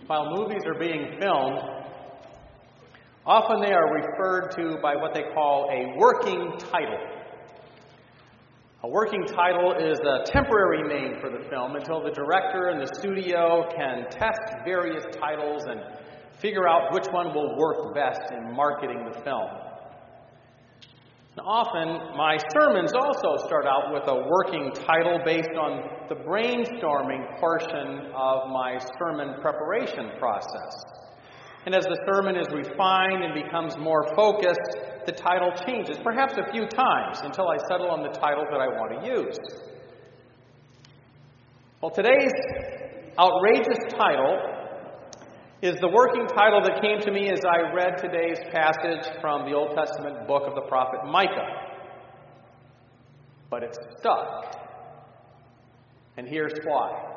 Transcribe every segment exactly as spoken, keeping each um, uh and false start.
While movies are being filmed, often they are referred to by what they call a working title. A working title is a temporary name for the film until the director and the studio can test various titles and figure out which one will work best in marketing the film. Now, often, my sermons also start out with a working title based on the brainstorming portion of my sermon preparation process. And as the sermon is refined and becomes more focused, the title changes, perhaps a few times, until I settle on the title that I want to use. Well, today's outrageous title is the working title that came to me as I read today's passage from the Old Testament book of the prophet Micah. But it stuck. And here's why.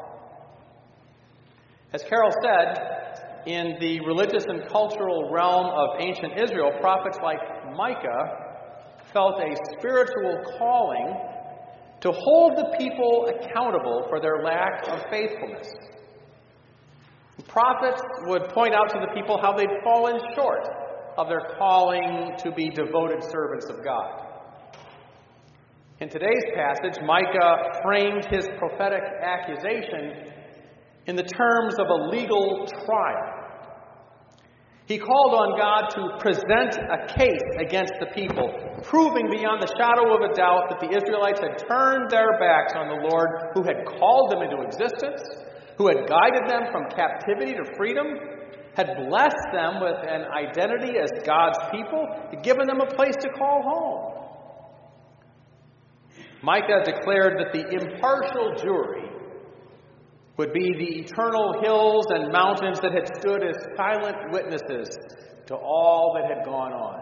As Carol said, in the religious and cultural realm of ancient Israel, prophets like Micah felt a spiritual calling to hold the people accountable for their lack of faithfulness. Prophets would point out to the people how they'd fallen short of their calling to be devoted servants of God. In today's passage, Micah framed his prophetic accusation in the terms of a legal trial. He called on God to present a case against the people, proving beyond the shadow of a doubt that the Israelites had turned their backs on the Lord who had called them into existence, who had guided them from captivity to freedom, had blessed them with an identity as God's people, had given them a place to call home. Micah declared that the impartial jury would be the eternal hills and mountains that had stood as silent witnesses to all that had gone on.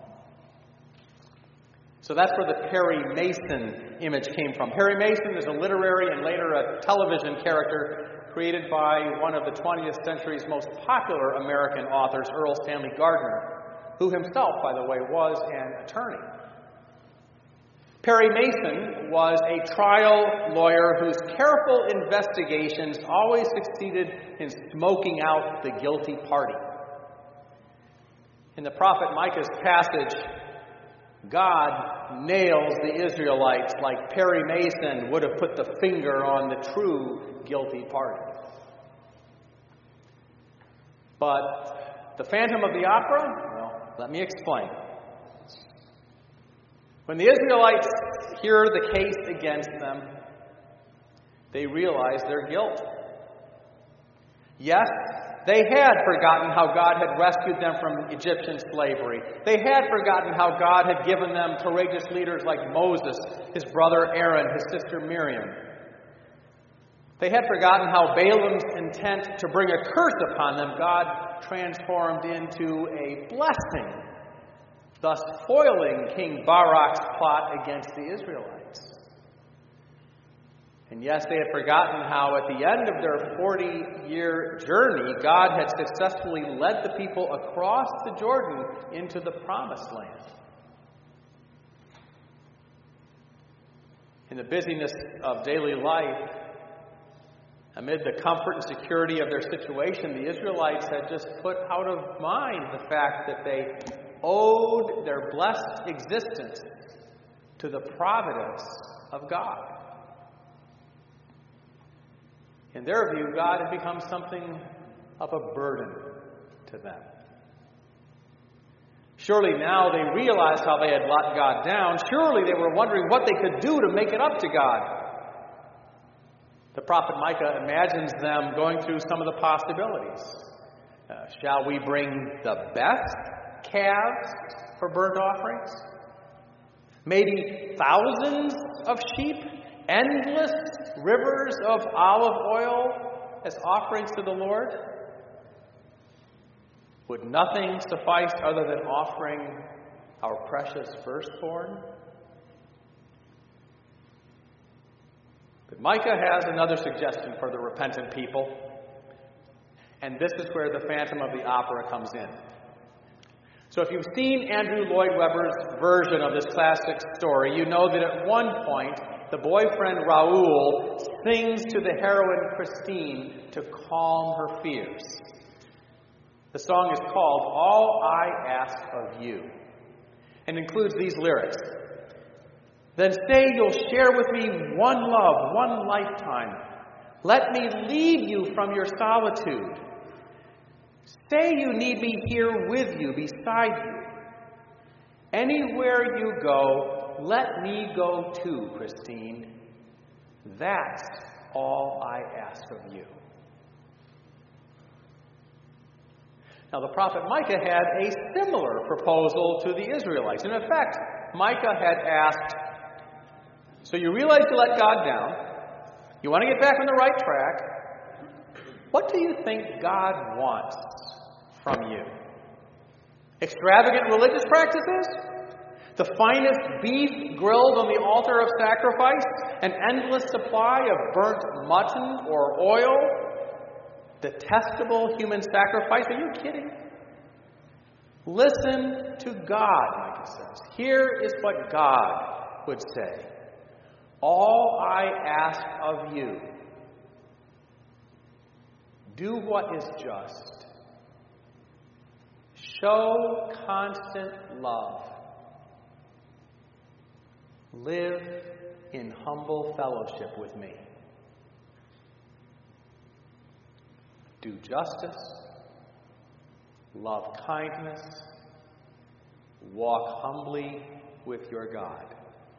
So that's where the Perry Mason image came from. Perry Mason is a literary and later a television character created by one of the twentieth century's most popular American authors, Earl Stanley Gardner, who himself, by the way, was an attorney. Perry Mason was a trial lawyer whose careful investigations always succeeded in smoking out the guilty party. In the prophet Micah's passage, God nails the Israelites like Perry Mason would have put the finger on the true guilty party. But the Phantom of the Opera? Well, let me explain. When the Israelites hear the case against them, they realize their guilt. Yes, they had forgotten how God had rescued them from Egyptian slavery. They had forgotten how God had given them courageous leaders like Moses, his brother Aaron, his sister Miriam. They had forgotten how Balaam's intent to bring a curse upon them, God transformed into a blessing, thus foiling King Barak's plot against the Israelites. And yes, they had forgotten how at the end of their forty-year journey, God had successfully led the people across the Jordan into the Promised Land. In the busyness of daily life, amid the comfort and security of their situation, the Israelites had just put out of mind the fact that they owed their blessed existence to the providence of God. In their view, God had become something of a burden to them. Surely now they realized how they had let God down. Surely they were wondering what they could do to make it up to God. The prophet Micah imagines them going through some of the possibilities. Uh, shall we bring the best calves for burnt offerings? Maybe thousands of sheep? Endless rivers of olive oil as offerings to the Lord? Would nothing suffice other than offering our precious firstborn? But Micah has another suggestion for the repentant people, and this is where the Phantom of the Opera comes in. So if you've seen Andrew Lloyd Webber's version of this classic story, you know that at one point, the boyfriend Raoul sings to the heroine Christine to calm her fears. The song is called All I Ask of You and includes these lyrics. Then say you'll share with me one love, one lifetime. Let me lead you from your solitude. Say you need me here with you, beside you. Anywhere you go, let me go too, Christine. That's all I ask of you. Now, the prophet Micah had a similar proposal to the Israelites. And in fact, Micah had asked, so you realize you let God down, you want to get back on the right track, what do you think God wants from you? Extravagant religious practices? The finest beef grilled on the altar of sacrifice? An endless supply of burnt mutton or oil? Detestable human sacrifice? Are you kidding? Listen to God, Micah says. Here is what God would say. All I ask of you, do what is just. Show constant love. Live in humble fellowship with me. Do justice, love kindness, walk humbly with your God.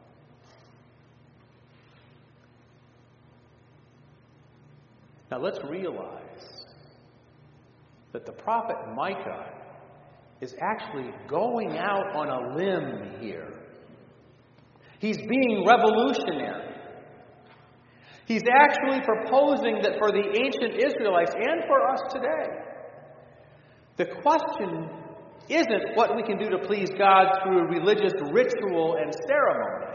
Now let's realize that the prophet Micah is actually going out on a limb here. He's being revolutionary. He's actually proposing that for the ancient Israelites and for us today, the question isn't what we can do to please God through religious ritual and ceremony.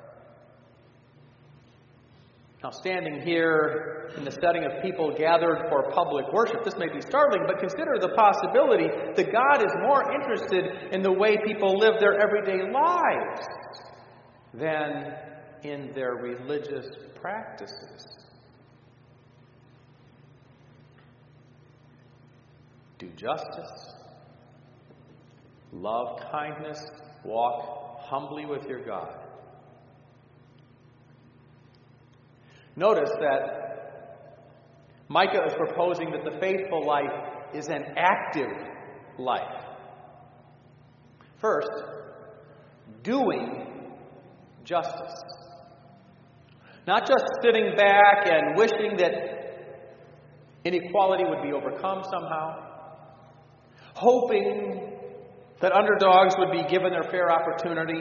Now, standing here in the setting of people gathered for public worship, this may be startling, but consider the possibility that God is more interested in the way people live their everyday lives than in their religious practices. Do justice, love kindness, walk humbly with your God. Notice that Micah is proposing that the faithful life is an active life. First, doing justice. Not just sitting back and wishing that inequality would be overcome somehow. Hoping that underdogs would be given their fair opportunity.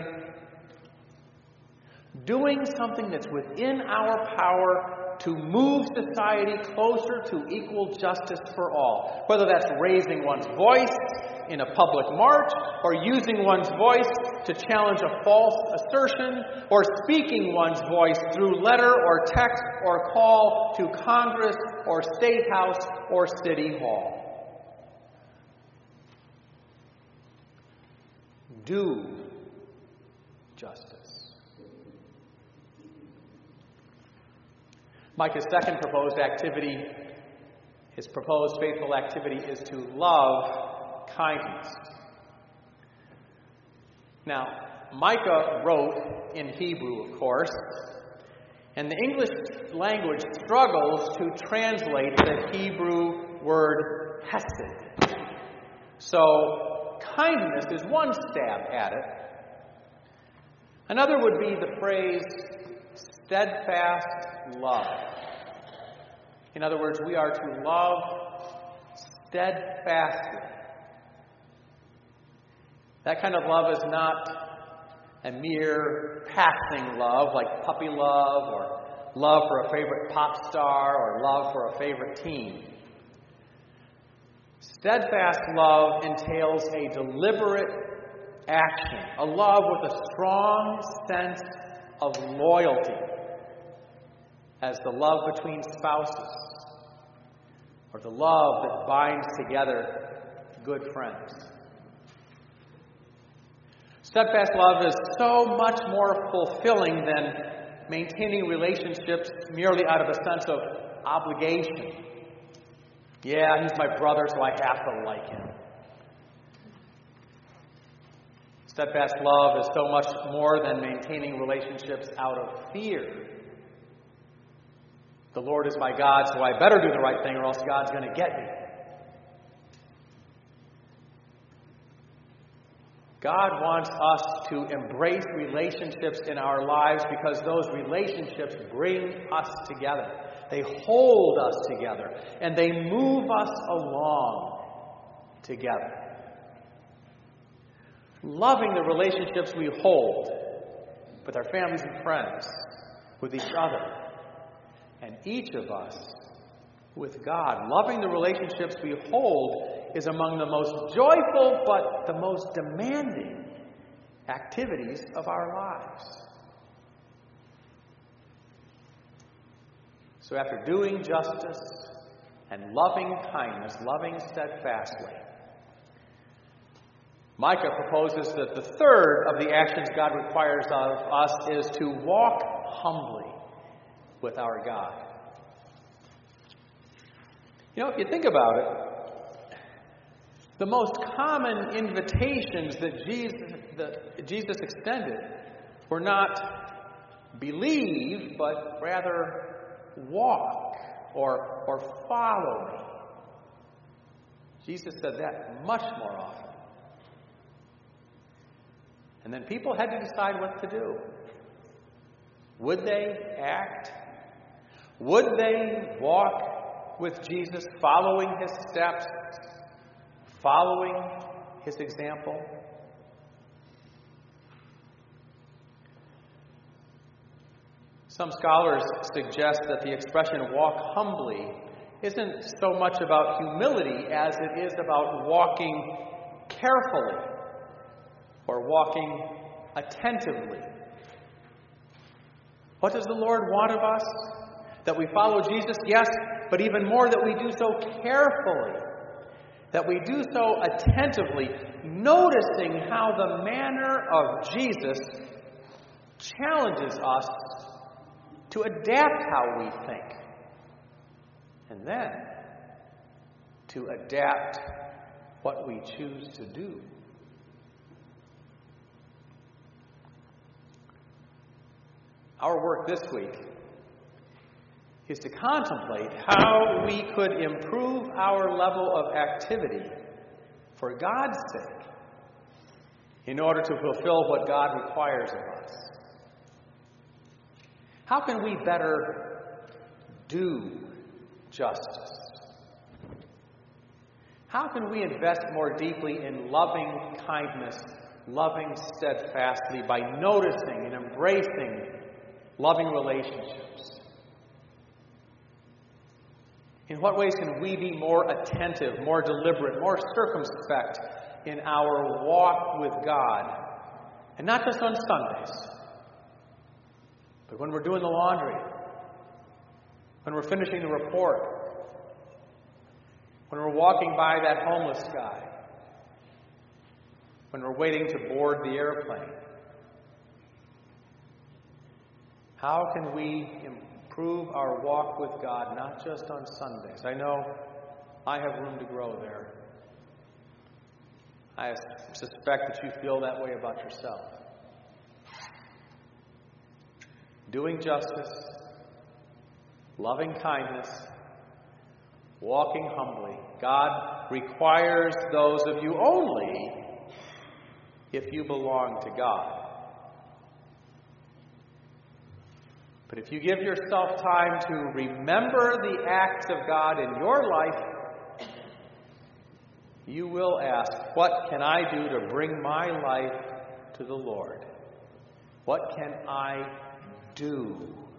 Doing something that's within our power to move society closer to equal justice for all. Whether that's raising one's voice in a public march, or using one's voice to challenge a false assertion, or speaking one's voice through letter or text or call to Congress or State House or City Hall. Do justice. Micah's second proposed activity, his proposed faithful activity, is to love kindness. Now, Micah wrote in Hebrew, of course, and the English language struggles to translate the Hebrew word hesed. So, kindness is one stab at it. Another would be the phrase steadfast love. In other words, we are to love steadfastly. That kind of love is not a mere passing love, like puppy love, or love for a favorite pop star, or love for a favorite team. Steadfast love entails a deliberate action, a love with a strong sense of loyalty, as the love between spouses, or the love that binds together good friends. Steadfast love is so much more fulfilling than maintaining relationships merely out of a sense of obligation. Yeah, he's my brother, so I have to like him. Steadfast love is so much more than maintaining relationships out of fear. The Lord is my God, so I better do the right thing or else God's going to get me. God wants us to embrace relationships in our lives because those relationships bring us together. They hold us together, and they move us along together. Loving the relationships we hold with our families and friends, with each other, and each of us with God. Loving the relationships we hold is among the most joyful but the most demanding activities of our lives. So after doing justice and loving kindness, loving steadfastly, Micah proposes that the third of the actions God requires of us is to walk humbly with our God. You know, if you think about it, the most common invitations that Jesus, that Jesus extended were not believe, but rather walk or, or follow me. Jesus said that much more often. And then people had to decide what to do. Would they act? Would they walk with Jesus, following his steps, following his example? Some scholars suggest that the expression walk humbly isn't so much about humility as it is about walking carefully or walking attentively. What does the Lord want of us? That we follow Jesus, yes, but even more that we do so carefully, that we do so attentively, noticing how the manner of Jesus challenges us to adapt how we think, and then to adapt what we choose to do. Our work this week is to contemplate how we could improve our level of activity for God's sake in order to fulfill what God requires of us. How can we better do justice? How can we invest more deeply in loving kindness, loving steadfastly by noticing and embracing loving relationships? In what ways can we be more attentive, more deliberate, more circumspect in our walk with God? And not just on Sundays, but when we're doing the laundry, when we're finishing the report, when we're walking by that homeless guy, when we're waiting to board the airplane. How can we improve our walk with God, not just on Sundays? I know I have room to grow there. I suspect that you feel that way about yourself. Doing justice, loving kindness, walking humbly. God requires those of you only if you belong to God. But if you give yourself time to remember the acts of God in your life, you will ask, what can I do to bring my life to the Lord? What can I do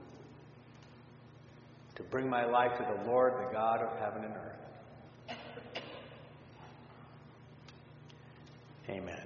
to bring my life to the Lord, the God of heaven and earth? Amen.